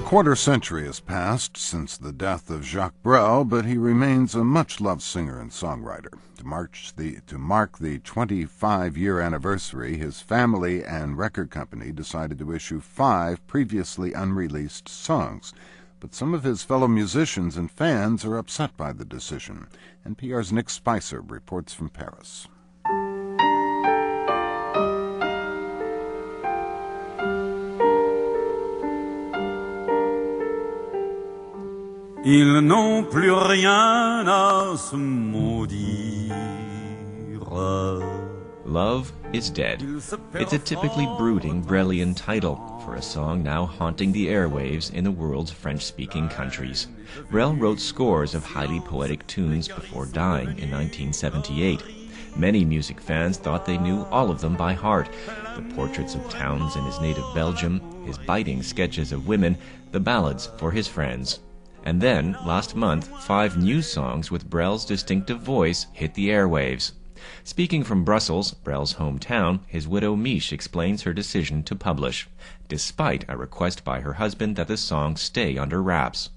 quarter-century has passed since the death of Jacques Brel, but he remains a much-loved singer and songwriter. To mark the 25-year anniversary, his family and record company decided to issue 5 previously unreleased songs. But some of his fellow musicians and fans are upset by the decision. NPR's Nick Spicer reports from Paris. Ils n'ont plus rien à se maudire. Love is Dead. It's a typically brooding Brelian title for a song now haunting the airwaves in the world's French-speaking countries. Brel wrote scores of highly poetic tunes before dying in 1978. Many music fans thought they knew all of them by heart. The portraits of towns in his native Belgium, his biting sketches of women, the ballads for his friends. And then, last month, 5 new songs with Brel's distinctive voice hit the airwaves. Speaking from Brussels, Brel's hometown, his widow Miche explains her decision to publish, despite a request by her husband that the songs stay under wraps.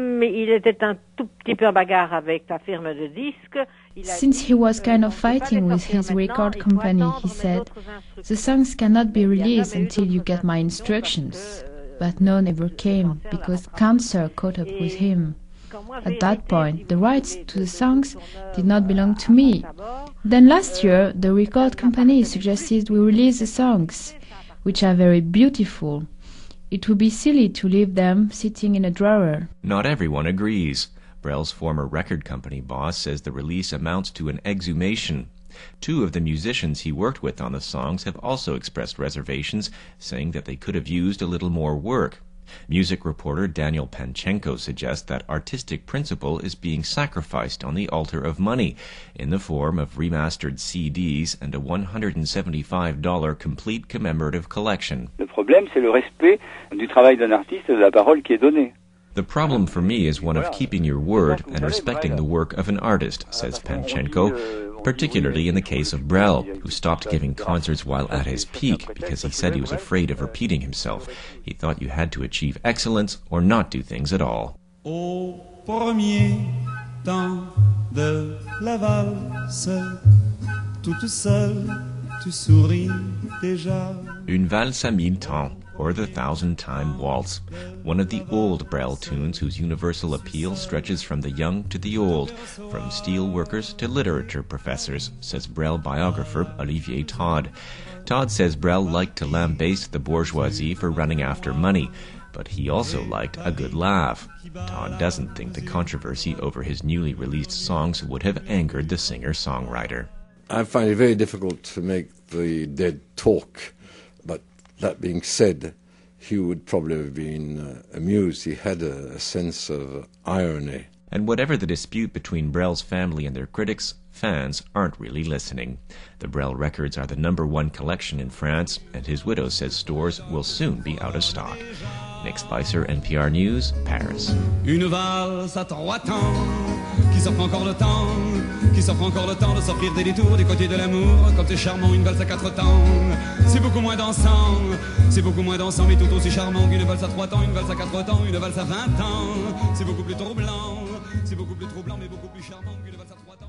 Since he was kind of fighting with his record company, he said, "The songs cannot be released until you get my instructions." But none ever came, because cancer caught up with him. At that point, the rights to the songs did not belong to me. Then last year, the record company suggested we release the songs, which are very beautiful. It would be silly to leave them sitting in a drawer. Not everyone agrees. Brel's former record company boss says the release amounts to an exhumation. 2 of the musicians he worked with on the songs have also expressed reservations, saying that they could have used a little more work. Music reporter Daniel Panchenko suggests that artistic principle is being sacrificed on the altar of money in the form of remastered CDs and a $175 complete commemorative collection. Le problème, c'est le respect du travail d'un artiste et de la parole qui est donnée. The problem for me is one of keeping your word and respecting the work of an artist, says Panchenko, particularly in the case of Brel, who stopped giving concerts while at his peak because he said he was afraid of repeating himself. He thought you had to achieve excellence or not do things at all. Au premier temps de la valse, toute seule, tu souris déjà. Une valse à 1000 temps, or the 1000-time waltz, one of the old Brel tunes whose universal appeal stretches from the young to the old, from steel workers to literature professors, says Brel biographer Olivier Todd. Todd says Brel liked to lambaste the bourgeoisie for running after money, but he also liked a good laugh. Todd doesn't think the controversy over his newly released songs would have angered the singer-songwriter. I find it very difficult to make the dead talk, but that being said, he would probably have been amused. He had a sense of irony. And whatever the dispute between Brel's family and their critics, fans aren't really listening. The Brel records are the #1 collection in France, and his widow says stores will soon be out of stock. Nick Spicer, NPR News, Paris. Une valse à 3 temps, qui s'offre encore le temps, qui s'offre encore le temps de s'offrir des détours du côté de l'amour, comme c'est charmant une valse à 4 temps. C'est beaucoup moins dansant, mais tout aussi charmant qu'une valse à 3 temps, une valse à 4 temps, une valse à 20 ans. C'est beaucoup plus troublant, mais beaucoup plus charmant qu'une valse à 3 temps.